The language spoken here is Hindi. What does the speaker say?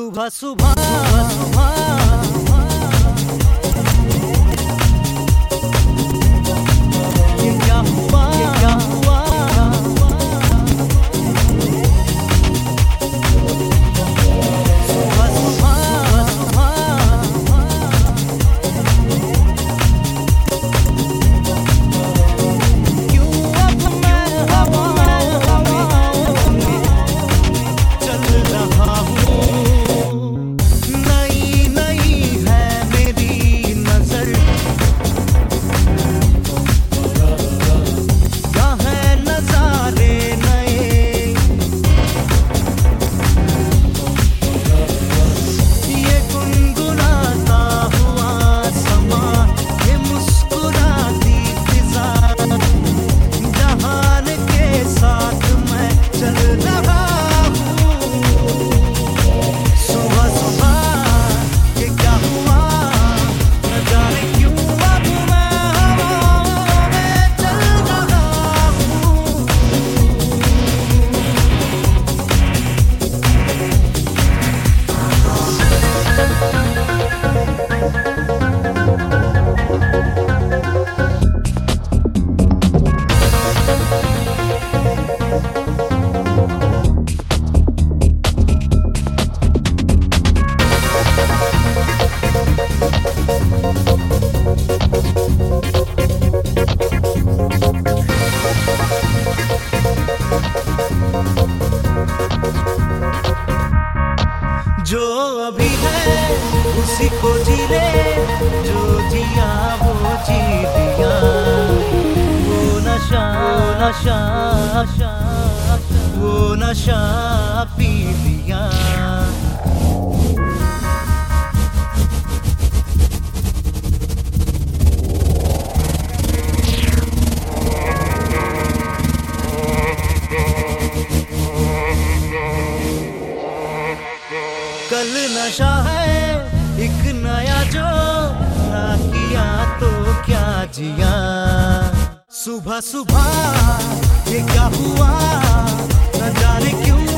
सुबह सुबह सुबह ये क्या हुआ, ये क्या हुआ। सुबह सुबह क्यों अब मैं हवाओं में चल रहा हूँ। नई नई है मेरी नजर, क्या है नजारे नए। ये गुनगुनाता हुआ समा, ये मुस्कुराती फिजा, जहान के साथ मैं चल रहा हूँ। सुबह सुबह ये क्या हुआ, न जाने क्यों अब मैं हवाओं में चल रहा हूँ। जो अभी है उसी को जी ले, जो जिया वो जी लिया। वो नशा नशा वो नशा पी लिया। कल नशा है एक नया, जो ना किया तो क्या जिया। सुबह सुबह ये क्या हुआ, न जाने क्यों